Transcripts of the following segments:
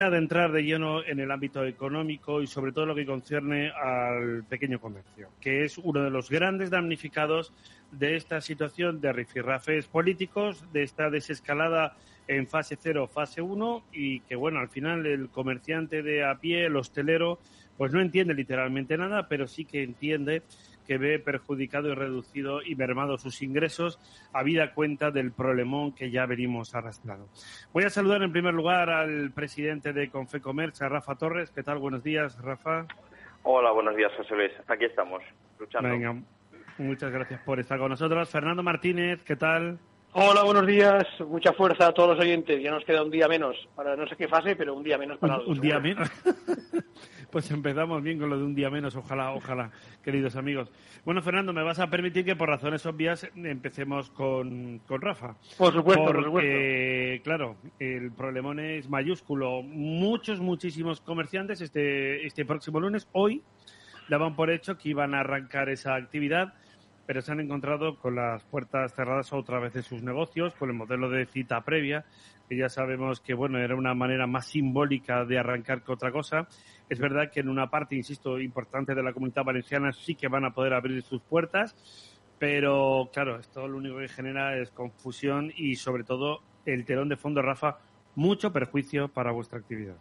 de entrar de lleno en el ámbito económico y sobre todo lo que concierne al pequeño comercio, que es uno de los grandes damnificados de esta situación de rifirrafes políticos, de esta desescalada en fase 0, fase 1 y que, bueno, al final el comerciante de a pie, el hostelero, pues no entiende literalmente nada, pero sí que entiende que ve perjudicado y reducido y mermado sus ingresos habida cuenta del problemón que ya venimos arrastrando. Voy a saludar en primer lugar al presidente de Confecomerç, a Rafa Torres. ¿Qué tal? Buenos días, Rafa. Hola, buenos días, José Luis. Aquí estamos, luchando. Venga, muchas gracias por estar con nosotros. Fernando Martínez, ¿qué tal? Hola, buenos días. Mucha fuerza a todos los oyentes. Ya nos queda un día menos para no sé qué fase, pero un día menos para algo. Un día menos. Pues empezamos bien con lo de un día menos, ojalá, queridos amigos. Bueno, Fernando, me vas a permitir que por razones obvias empecemos con Rafa. Por supuesto, porque, claro, el problemón es mayúsculo. Muchísimos comerciantes este próximo lunes, hoy, daban por hecho que iban a arrancar esa actividad, pero se han encontrado con las puertas cerradas otra vez de sus negocios, con el modelo de cita previa, que ya sabemos que, bueno, era una manera más simbólica de arrancar que otra cosa. Es verdad que en una parte, insisto, importante de la Comunidad Valenciana sí que van a poder abrir sus puertas, pero, claro, esto lo único que genera es confusión y, sobre todo, el telón de fondo, Rafa, mucho perjuicio para vuestra actividad.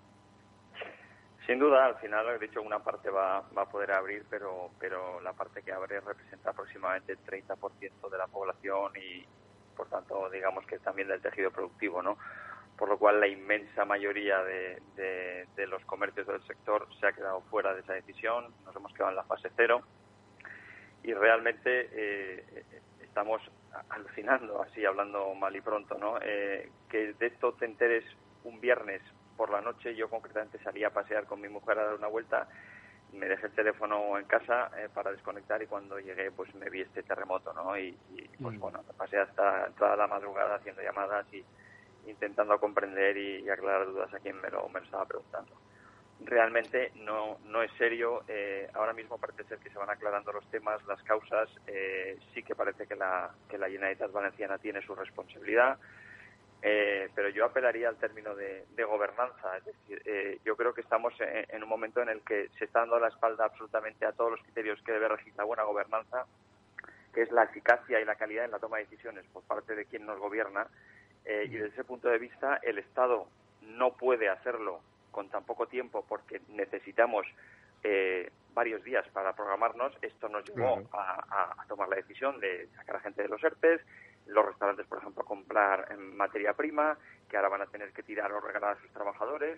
Sin duda, al final, he dicho, una parte va a poder abrir, pero la parte que abre representa aproximadamente el 30% de la población y, por tanto, digamos que también del tejido productivo, ¿no? Por lo cual, la inmensa mayoría de los comercios del sector se ha quedado fuera de esa decisión. Nos hemos quedado en la fase 0 y realmente estamos alucinando, así hablando mal y pronto, ¿no? Que de esto te enteres un viernes por la noche. Yo concretamente salí a pasear con mi mujer a dar una vuelta, me dejé el teléfono en casa para desconectar y cuando llegué pues me vi este terremoto, ¿no? Y pues bueno, me pasé hasta entrada la madrugada haciendo llamadas y intentando comprender y aclarar dudas a quien me lo estaba preguntando. Realmente no es serio. Ahora mismo parece ser que se van aclarando los temas, las causas. Sí que parece que la Generalitat Valenciana tiene su responsabilidad. Pero yo apelaría al término de gobernanza. Es decir, yo creo que estamos en un momento en el que se está dando la espalda absolutamente a todos los criterios que debe regir la buena gobernanza, que es la eficacia y la calidad en la toma de decisiones por parte de quien nos gobierna. Y desde ese punto de vista, el Estado no puede hacerlo con tan poco tiempo porque necesitamos varios días para programarnos. Esto nos llevó a tomar la decisión de sacar a gente de los ERTEs, los restaurantes, por ejemplo, a comprar materia prima, que ahora van a tener que tirar o regalar a sus trabajadores,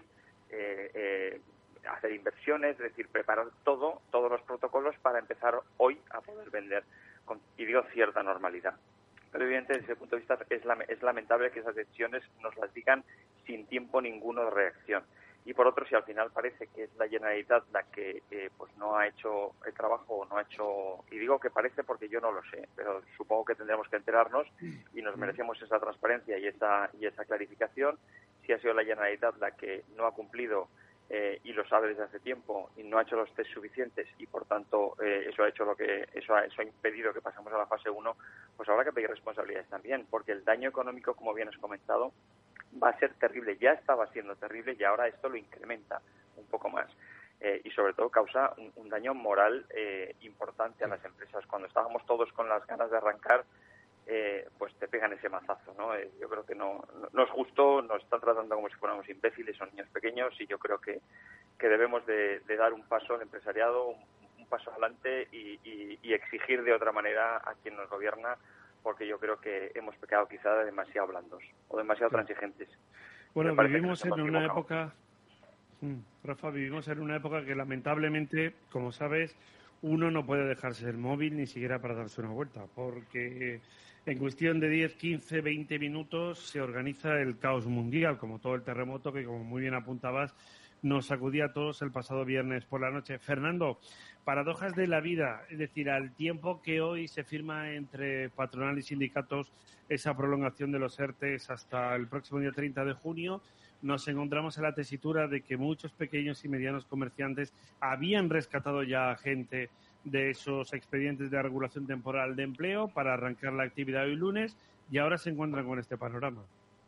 hacer inversiones, es decir, preparar todos los protocolos para empezar hoy a poder vender con, y digo, cierta normalidad. Pero evidentemente, desde ese punto de vista, es lamentable que esas decisiones nos las digan sin tiempo ninguno de reacción. Y por otro, si al final parece que es la Generalitat la que pues no ha hecho el trabajo, no ha hecho, y digo que parece porque yo no lo sé, pero supongo que tendremos que enterarnos y nos merecemos esa transparencia y esa clarificación. Si ha sido la Generalitat la que no ha cumplido y lo sabe desde hace tiempo y no ha hecho los test suficientes y por tanto eso ha impedido que pasemos a la fase 1, pues habrá que pedir responsabilidades también, porque el daño económico, como bien has comentado, va a ser terrible, ya estaba siendo terrible y ahora esto lo incrementa un poco más. Y sobre todo causa un daño moral importante a las empresas. Cuando estábamos todos con las ganas de arrancar, pues te pegan ese mazazo, ¿no? Yo creo que no es justo, nos están tratando como si fuéramos imbéciles o niños pequeños y yo creo que debemos de dar un paso al empresariado, un paso adelante y exigir de otra manera a quien nos gobierna, porque yo creo que hemos pecado quizá de demasiado blandos o demasiado transigentes. Bueno, vivimos en una época, Rafa, vivimos en una época que lamentablemente, como sabes, uno no puede dejarse el móvil ni siquiera para darse una vuelta, porque en cuestión de 10, 15, 20 minutos se organiza el caos mundial, como todo el terremoto que, como muy bien apuntabas, nos sacudía a todos el pasado viernes por la noche. Fernando, paradojas de la vida, es decir, al tiempo que hoy se firma entre patronal y sindicatos esa prolongación de los ERTEs hasta el próximo día 30 de junio, nos encontramos en la tesitura de que muchos pequeños y medianos comerciantes habían rescatado ya a gente de esos expedientes de regulación temporal de empleo para arrancar la actividad hoy lunes y ahora se encuentran con este panorama.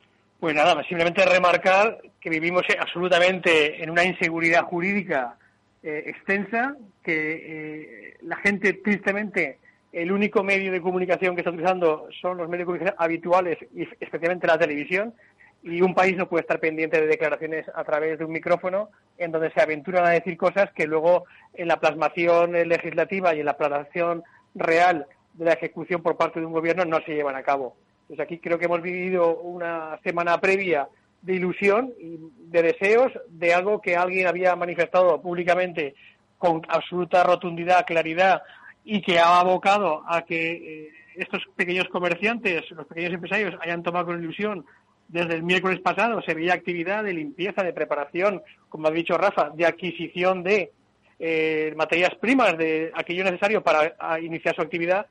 Pues nada, simplemente remarcar que vivimos absolutamente en una inseguridad jurídica extensa, que la gente, tristemente, el único medio de comunicación que está utilizando son los medios de comunicación habituales, y especialmente la televisión, y un país no puede estar pendiente de declaraciones a través de un micrófono en donde se aventuran a decir cosas que luego en la plasmación legislativa y en la plasmación real de la ejecución por parte de un gobierno no se llevan a cabo. Pues aquí creo que hemos vivido una semana previa de ilusión y de deseos de algo que alguien había manifestado públicamente con absoluta rotundidad, claridad, y que ha abocado a que estos pequeños comerciantes, los pequeños empresarios, hayan tomado con ilusión. Desde el miércoles pasado se veía actividad de limpieza, de preparación, como ha dicho Rafa, de adquisición de materias primas, de aquello necesario para iniciar su actividad,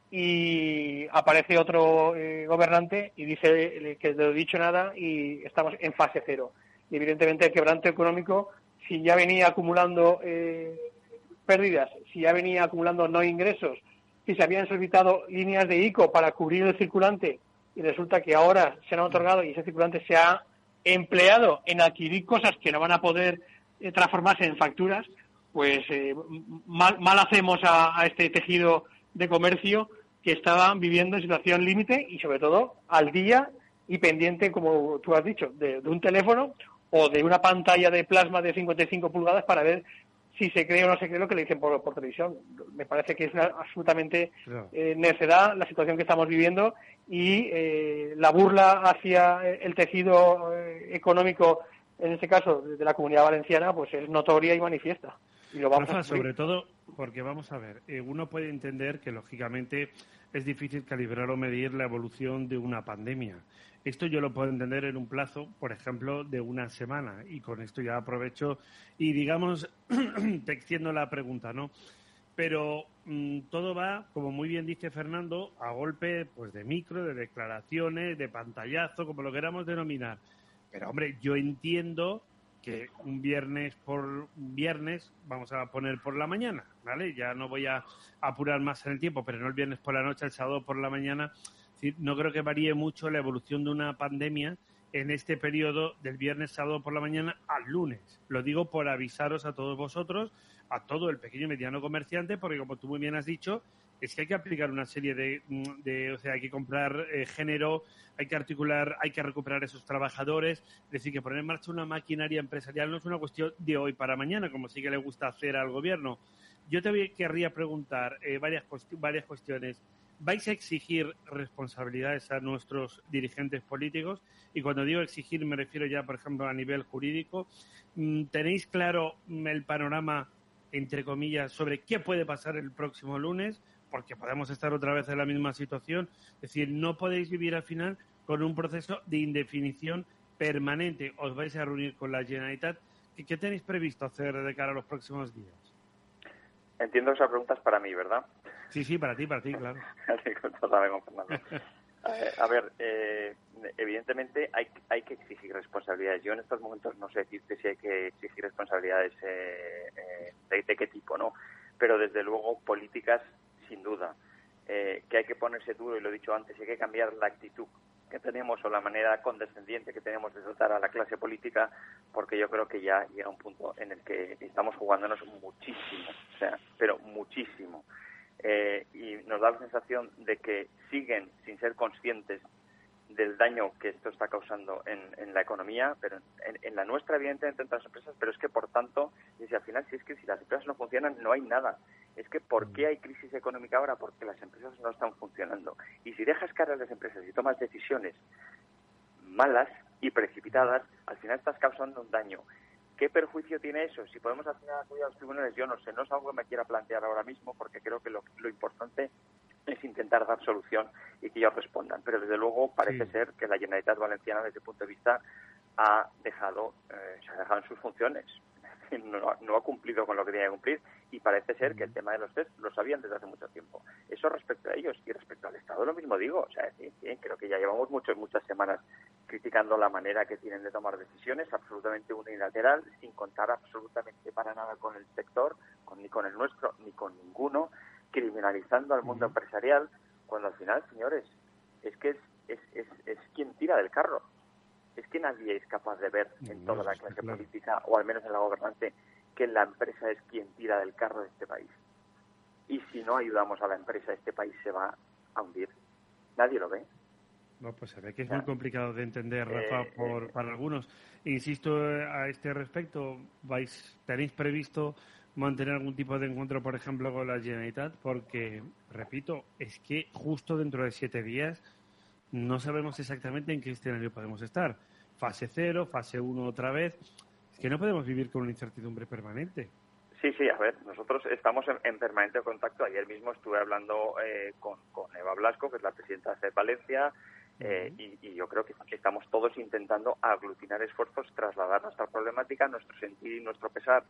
y aparece otro gobernante y dice que no he dicho nada y estamos en fase cero. Y evidentemente el quebranto económico, si ya venía acumulando pérdidas, si ya venía acumulando no ingresos, si se habían solicitado líneas de ICO para cubrir el circulante y resulta que ahora se han otorgado y ese circulante se ha empleado en adquirir cosas que no van a poder transformarse en facturas, pues mal hacemos a este tejido de comercio que estaba viviendo en situación límite y sobre todo al día y pendiente, como tú has dicho, de un teléfono o de una pantalla de plasma de 55 pulgadas para ver si se cree o no se cree lo que le dicen por televisión. Me parece que es absolutamente necedad la situación que estamos viviendo y la burla hacia el tejido económico, en este caso de la Comunidad Valenciana, pues es notoria y manifiesta. Y lo vamos Rafa, sobre todo porque, vamos a ver, uno puede entender que, lógicamente, es difícil calibrar o medir la evolución de una pandemia. Esto yo lo puedo entender en un plazo, por ejemplo, de una semana. Y con esto ya aprovecho y, digamos, te extiendo la pregunta, ¿no? Pero todo va, como muy bien dice Fernando, a golpe pues de micro, de declaraciones, de pantallazo, como lo queramos denominar. Pero, hombre, yo entiendo que un viernes vamos a poner por la mañana, ¿vale? Ya no voy a apurar más en el tiempo, pero no el viernes por la noche, el sábado por la mañana. No creo que varíe mucho la evolución de una pandemia en este periodo del viernes, sábado por la mañana al lunes. Lo digo por avisaros a todos vosotros, a todo el pequeño y mediano comerciante, porque como tú muy bien has dicho, es que hay que aplicar una serie o sea, hay que comprar género, hay que articular, hay que recuperar esos trabajadores. Es decir, que poner en marcha una maquinaria empresarial no es una cuestión de hoy para mañana, como sí que le gusta hacer al gobierno. Yo querría preguntar varias cuestiones. ¿Vais a exigir responsabilidades a nuestros dirigentes políticos? Y cuando digo exigir me refiero ya, por ejemplo, a nivel jurídico. ¿Tenéis claro el panorama, entre comillas, sobre qué puede pasar el próximo lunes? Porque podemos estar otra vez en la misma situación. Es decir, no podéis vivir al final con un proceso de indefinición permanente. Os vais a reunir con la Generalitat. ¿Qué tenéis previsto hacer de cara a los próximos días? Entiendo que esa pregunta es para mí, ¿verdad? Sí, para ti, claro. A ver, evidentemente hay que exigir responsabilidades. Yo en estos momentos no sé decirte si hay que exigir responsabilidades de qué tipo, ¿no? Pero desde luego políticas, sin duda. Que hay que ponerse duro, y lo he dicho antes, hay que cambiar la actitud que tenemos o la manera condescendiente que tenemos de tratar a la clase política, porque yo creo que ya llega un punto en el que estamos jugándonos muchísimo, o sea, pero muchísimo. Y nos da la sensación de que siguen sin ser conscientes del daño que esto está causando en la economía, pero en la nuestra, evidentemente, en las empresas, pero es que, por tanto, si al final, si las empresas no funcionan, no hay nada. Es que, ¿por qué hay crisis económica ahora? Porque las empresas no están funcionando. Y si dejas caer a las empresas y tomas decisiones malas y precipitadas, al final estás causando un daño. ¿Qué perjuicio tiene eso? Si podemos al final acudir a los tribunales, yo no sé, no es algo que me quiera plantear ahora mismo, porque creo que lo importante es intentar dar solución y que ellos respondan. Pero desde luego parece ser que la Generalitat Valenciana, desde el punto de vista, se ha dejado en sus funciones. No ha cumplido con lo que tenía que cumplir, y parece ser que el tema de los test lo sabían desde hace mucho tiempo. Eso respecto a ellos, y respecto al Estado lo mismo digo. O sea, creo que ya llevamos muchas semanas criticando la manera que tienen de tomar decisiones absolutamente unilateral, sin contar absolutamente para nada con el sector, ni con el nuestro, ni con ninguno, criminalizando al mundo empresarial, cuando al final, señores, es que es quien tira del carro. Es que nadie es capaz de ver en toda la clase política, o al menos en la gobernante, que la empresa es quien tira del carro de este país. Y si no ayudamos a la empresa, este país se va a hundir. Nadie lo ve. No, pues se ve que es muy complicado de entender, Rafa, para algunos. Insisto, a este respecto, ¿tenéis previsto mantener algún tipo de encuentro, por ejemplo, con la Generalitat? Porque, repito, es que justo dentro de 7 días no sabemos exactamente en qué escenario podemos estar. Fase 0, fase 1 otra vez. Es que no podemos vivir con una incertidumbre permanente. Sí, a ver, nosotros estamos en permanente contacto. Ayer mismo estuve hablando con Eva Blasco, que es la presidenta de Valencia, y yo creo que estamos todos intentando aglutinar esfuerzos, trasladar nuestra problemática, nuestro sentir y nuestro pesar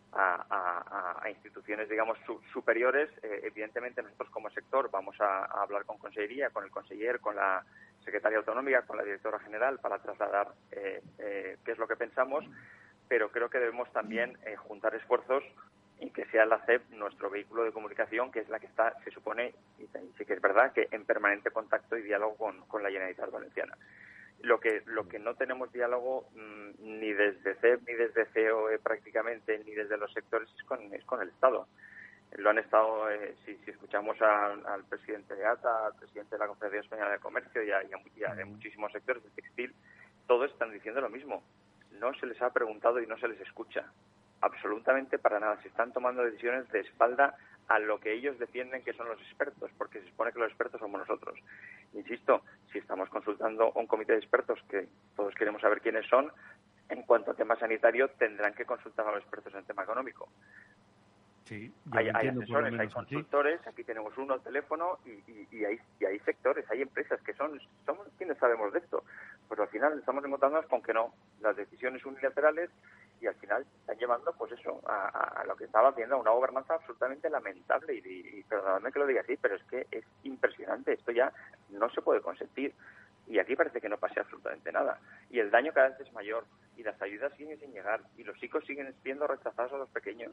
a instituciones, digamos, superiores. Evidentemente, nosotros como sector vamos a hablar con Consellería, con el conseller, con la secretaria autonómica, con la directora general, para trasladar qué es lo que pensamos, pero creo que debemos también juntar esfuerzos y que sea la CEP nuestro vehículo de comunicación, que es la que está, se supone, y sí que es verdad, que en permanente contacto y diálogo con la Generalitat Valenciana. Lo que no tenemos diálogo ni desde CEP, ni desde COE prácticamente, ni desde los sectores, es con el Estado. Lo han estado, si escuchamos al presidente de ATA, al presidente de la Confederación Española de Comercio y a muchísimos sectores del textil, todos están diciendo lo mismo. No se les ha preguntado y no se les escucha. Absolutamente para nada. Se están tomando decisiones de espalda a lo que ellos defienden que son los expertos, porque se supone que los expertos somos nosotros. Insisto, si estamos consultando a un comité de expertos, que todos queremos saber quiénes son, en cuanto a tema sanitario tendrán que consultar a los expertos en tema económico. Sí, hay asesores, hay consultores, aquí tenemos uno al teléfono y hay sectores, hay empresas que somos quienes sabemos de esto. Pues al final estamos encontrándonos con que no, las decisiones unilaterales, y al final están llevando pues eso a lo que estaba haciendo, a una gobernanza absolutamente lamentable y perdonadme que lo diga así, pero es que es impresionante, esto ya no se puede consentir y aquí parece que no pase absolutamente nada y el daño cada vez es mayor y las ayudas siguen sin llegar y los chicos siguen siendo rechazados a los pequeños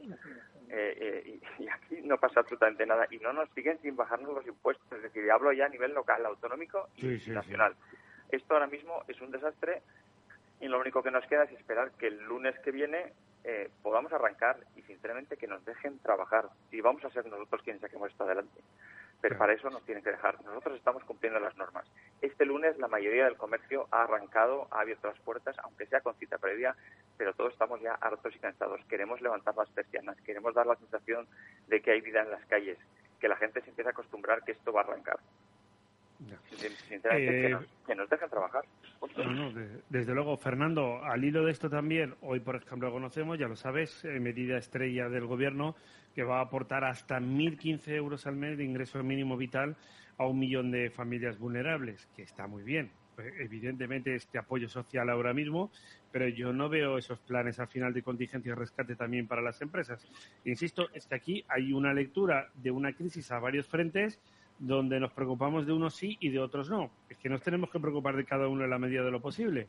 y aquí no pasa absolutamente nada y no nos siguen sin bajarnos los impuestos, es decir, hablo ya a nivel local, autonómico y nacional. Esto ahora mismo es un desastre. Y lo único que nos queda es esperar que el lunes que viene podamos arrancar y, sinceramente, que nos dejen trabajar. Y vamos a ser nosotros quienes saquemos esto adelante. Pero para eso nos tienen que dejar. Nosotros estamos cumpliendo las normas. Este lunes la mayoría del comercio ha arrancado, ha abierto las puertas, aunque sea con cita previa, pero todos estamos ya hartos y cansados. Queremos levantar las persianas, queremos dar la sensación de que hay vida en las calles, que la gente se empiece a acostumbrar que esto va a arrancar. Sinceramente, que nos dejen trabajar. No, desde luego, Fernando, al hilo de esto también, hoy por ejemplo conocemos, ya lo sabes, medida estrella del gobierno que va a aportar hasta 1.015 euros al mes de ingreso mínimo vital a 1 millón de familias vulnerables, que está muy bien. Evidentemente este apoyo social ahora mismo, pero yo no veo esos planes al final de contingencia y rescate también para las empresas. Insisto, es que aquí hay una lectura de una crisis a varios frentes donde nos preocupamos de unos sí y de otros no. Es que nos tenemos que preocupar de cada uno en la medida de lo posible.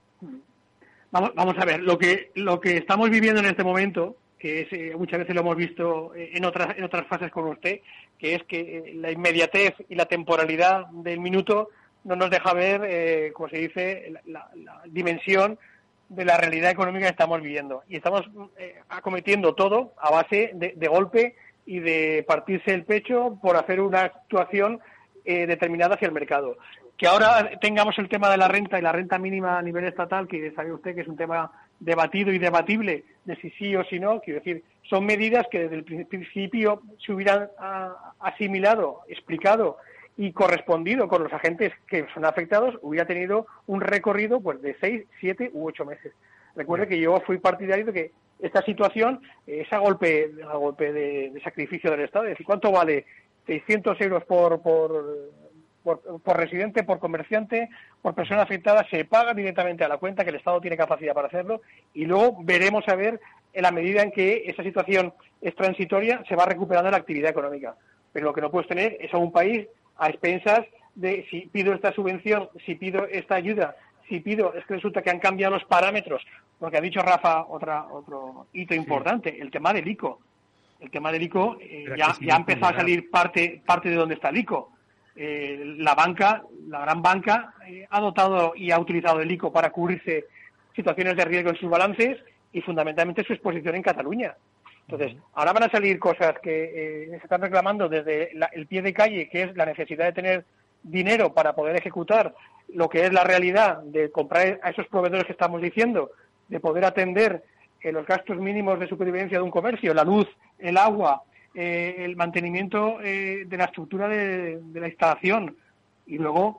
Vamos a ver, lo que estamos viviendo en este momento, que es muchas veces lo hemos visto en otras fases con usted, que es que la inmediatez y la temporalidad del minuto no nos deja ver, como se dice, la dimensión de la realidad económica que estamos viviendo. Y estamos acometiendo todo a base de golpe y de partirse el pecho por hacer una actuación determinada hacia el mercado. Que ahora tengamos el tema de la renta y la renta mínima a nivel estatal, que sabe usted que es un tema debatido y debatible de si sí o si no, quiero decir, son medidas que desde el principio se hubieran asimilado, explicado y correspondido con los agentes que son afectados, hubiera tenido un recorrido pues de 6, 7 u 8 meses. Recuerde que yo fui partidario de que esta situación es a golpe de sacrificio del Estado. Es decir, ¿cuánto vale 600 euros por residente, por comerciante, por persona afectada? Se paga directamente a la cuenta, que el Estado tiene capacidad para hacerlo, y luego veremos a ver, en la medida en que esa situación es transitoria, se va recuperando la actividad económica. Pero lo que no puedes tener es a un país a expensas de si pido esta subvención, si pido esta ayuda, es que resulta que han cambiado los parámetros, porque ha dicho Rafa otro hito importante, el tema del ICO. El tema del ICO ya ha empezado a salir parte de donde está el ICO. La gran banca, ha dotado y ha utilizado el ICO para cubrirse situaciones de riesgo en sus balances y fundamentalmente su exposición en Cataluña. Entonces, ahora van a salir cosas que se están reclamando desde el pie de calle, que es la necesidad de tener dinero para poder ejecutar lo que es la realidad de comprar a esos proveedores que estamos diciendo, de poder atender los gastos mínimos de supervivencia de un comercio, la luz, el agua, el mantenimiento de la estructura de la instalación, y luego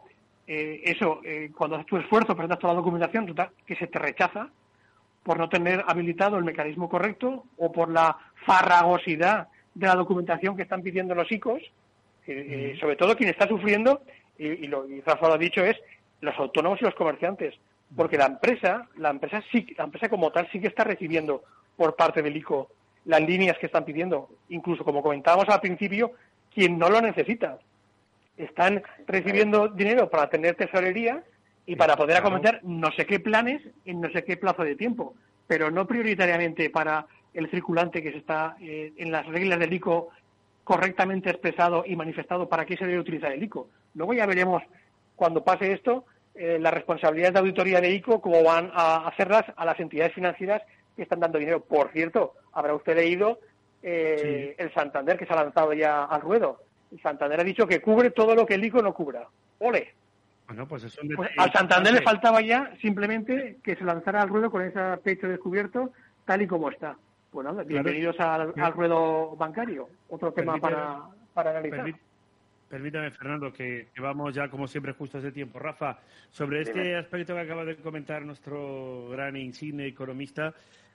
cuando haces tu esfuerzo, presentas toda la documentación que se te rechaza por no tener habilitado el mecanismo correcto o por la farragosidad de la documentación que están pidiendo los ICOs, sobre todo quien está sufriendo, y Rafa lo ha dicho, es los autónomos y los comerciantes, porque la empresa como tal sí que está recibiendo por parte del ICO las líneas que están pidiendo, incluso como comentábamos al principio, quien no lo necesita. Están recibiendo dinero para tener tesorería y para poder acometer no sé qué planes en no sé qué plazo de tiempo, pero no prioritariamente para el circulante que se está en las reglas del ICO correctamente expresado y manifestado para qué se debe utilizar el ICO. Luego ya veremos, cuando pase esto, las responsabilidades de auditoría de ICO, cómo van a hacerlas a las entidades financieras que están dando dinero. Por cierto, habrá usted leído el Santander, que se ha lanzado ya al ruedo. El Santander ha dicho que cubre todo lo que el ICO no cubra. ¡Ole! Bueno, pues eso al Santander le faltaba ya simplemente que se lanzara al ruedo con ese pecho descubierto tal y como está. Bueno, bienvenidos al ruedo bancario. Otro tema para analizar. Permítame, Fernando, que vamos ya, como siempre, justo de tiempo. Rafa, sobre este aspecto que acaba de comentar nuestro gran insigne economista,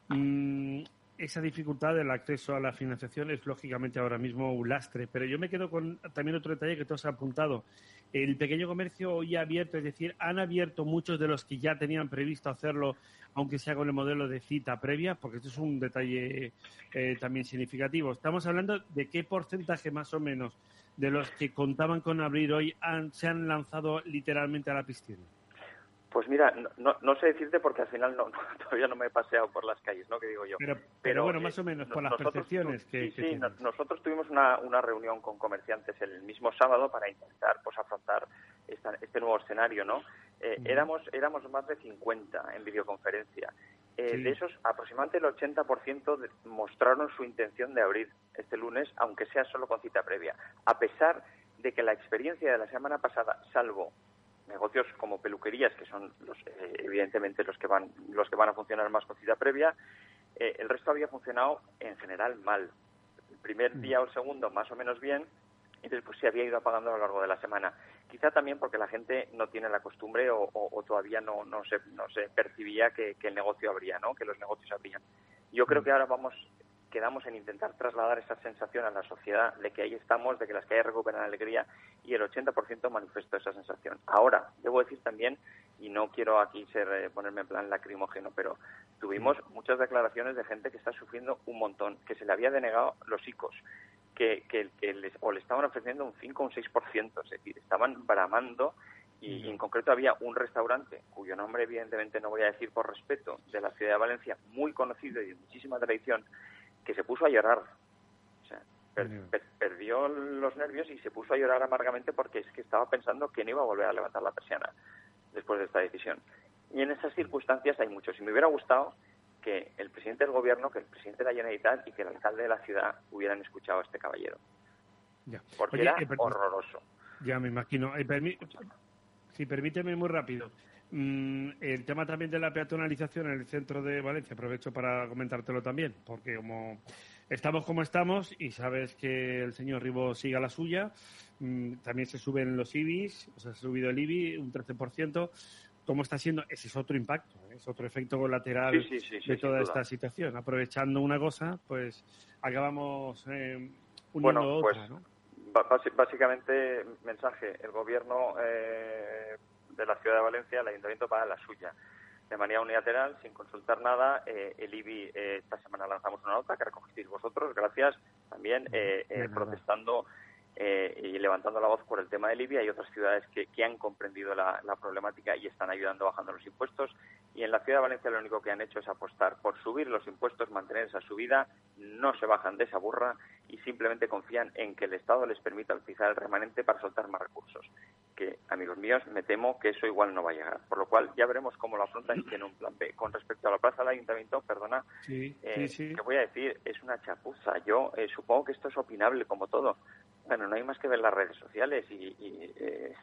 esa dificultad del acceso a la financiación es, lógicamente, ahora mismo un lastre. Pero yo me quedo con también otro detalle que tú has apuntado. El pequeño comercio hoy ha abierto, es decir, han abierto muchos de los que ya tenían previsto hacerlo, aunque sea con el modelo de cita previa, porque esto es un detalle también significativo. Estamos hablando de qué porcentaje más o menos de los que contaban con abrir hoy se han lanzado literalmente a la piscina. Pues mira, no sé decirte porque al final todavía no me he paseado por las calles, ¿no? Que digo yo. Pero bueno, más o menos por las percepciones que nosotros tuvimos una reunión con comerciantes el mismo sábado para intentar pues afrontar este nuevo escenario, ¿no? Éramos más de 50 en videoconferencia. De esos, aproximadamente el 80% mostraron su intención de abrir este lunes, aunque sea solo con cita previa, a pesar de que la experiencia de la semana pasada, salvo negocios como peluquerías, que son evidentemente los que van a funcionar más con cita previa, el resto había funcionado en general mal. El primer día o el segundo más o menos bien, y después se había ido apagando a lo largo de la semana. Quizá también porque la gente no tiene la costumbre o todavía no se percibía que el negocio abría, ¿no? Que los negocios abrían. Yo creo que ahora quedamos en intentar trasladar esa sensación a la sociedad de que ahí estamos, de que las calles recuperan alegría, y el 80% manifestó esa sensación. Ahora, debo decir también, y no quiero aquí ponerme en plan lacrimógeno, pero tuvimos muchas declaraciones de gente que está sufriendo un montón, que se le había denegado los ICOs, que le estaban ofreciendo un 5 o un 6%, es decir, estaban bramando, y en concreto había un restaurante, cuyo nombre evidentemente no voy a decir por respeto, de la ciudad de Valencia, muy conocido y de muchísima tradición, que se puso a llorar. O sea, perdió los nervios y se puso a llorar amargamente porque es que estaba pensando que no iba a volver a levantar la persiana después de esta decisión. Y en esas circunstancias hay muchos. Y me hubiera gustado que el presidente del gobierno, que el presidente de la Generalitat y que el alcalde de la ciudad hubieran escuchado a este caballero. Ya. Porque era horroroso. Ya me imagino. Si permíteme muy rápido. El tema también de la peatonalización en el centro de Valencia, aprovecho para comentártelo también, porque como estamos y sabes que el señor Ribó sigue a la suya, también se suben los IBIs, se ha subido el IBI un 13%. ¿Cómo está siendo? Ese es otro impacto, es otro efecto colateral de toda esta situación. Aprovechando una cosa, pues acabamos uniendo otra, pues, ¿no? Básicamente, mensaje, el gobierno de la ciudad de Valencia, el ayuntamiento paga la suya de manera unilateral, sin consultar nada. El IBI, esta semana lanzamos una nota que recogisteis vosotros, gracias, también protestando y levantando la voz por el tema de Libia. Hay otras ciudades que han comprendido la problemática y están ayudando bajando los impuestos. Y en la ciudad de Valencia lo único que han hecho es apostar por subir los impuestos, mantener esa subida, no se bajan de esa burra y simplemente confían en que el Estado les permita utilizar el remanente para soltar más recursos. Que, amigos míos, me temo que eso igual no va a llegar. Por lo cual ya veremos cómo lo afrontan si tienen un plan B. Con respecto a la plaza del Ayuntamiento, perdona, ¿qué voy a decir? Es una chapuza. Yo supongo que esto es opinable como todo. Bueno, no hay más que ver las redes sociales y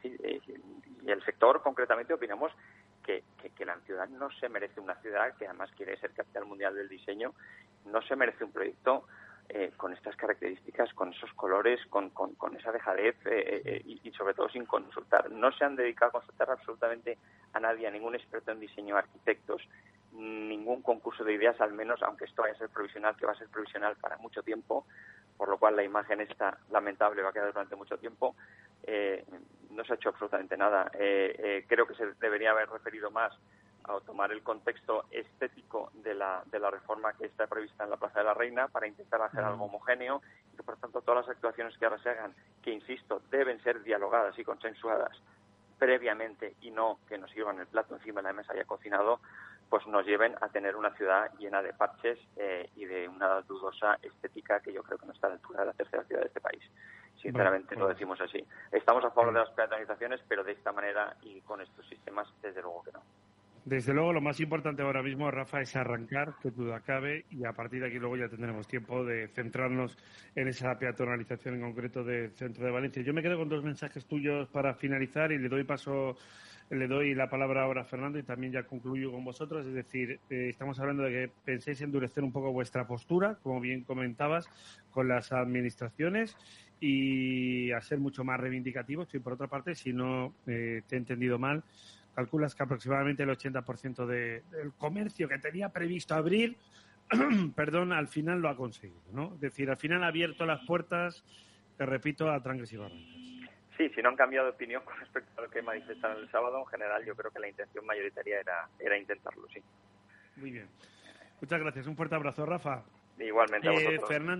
el sector concretamente opinamos que la ciudad no se merece una ciudad que además quiere ser capital mundial del diseño, no se merece un proyecto con estas características, con esos colores, con esa dejadez y sobre todo sin consultar. No se han dedicado a consultar absolutamente a nadie, a ningún experto en diseño, arquitectos, ningún concurso de ideas, al menos, aunque esto vaya a ser provisional, que va a ser provisional para mucho tiempo, por lo cual la imagen esta lamentable va a quedar durante mucho tiempo. No se ha hecho absolutamente nada. Creo que se debería haber referido más a tomar el contexto estético de la reforma que está prevista en la Plaza de la Reina para intentar hacer algo homogéneo y que, por tanto, todas las actuaciones que ahora se hagan, que, insisto, deben ser dialogadas y consensuadas previamente y no que nos sirvan el plato encima de la mesa ya cocinado, pues nos lleven a tener una ciudad llena de parches y de una dudosa estética que yo creo que no está a la altura de la tercera ciudad de este país. Sinceramente, lo decimos así. Estamos a favor de las peatonalizaciones, pero de esta manera y con estos sistemas, desde luego que no. Desde luego, lo más importante ahora mismo, Rafa, es arrancar, que duda cabe, y a partir de aquí luego ya tendremos tiempo de centrarnos en esa peatonalización en concreto del centro de Valencia. Yo me quedo con dos mensajes tuyos para finalizar y le doy la palabra ahora a Fernando y también ya concluyo con vosotros. Es decir, estamos hablando de que penséis endurecer un poco vuestra postura, como bien comentabas, con las administraciones y a ser mucho más reivindicativos. Y por otra parte, si no te he entendido mal, calculas que aproximadamente el 80% del comercio que tenía previsto abrir, perdón, al final lo ha conseguido, ¿no? Es decir, al final ha abierto las puertas, te repito, a trancas y barrancas. Sí, si no han cambiado de opinión con respecto a lo que manifestaron el sábado, en general yo creo que la intención mayoritaria era intentarlo, sí. Muy bien. Muchas gracias. Un fuerte abrazo, Rafa. Igualmente a vosotros. Fernando.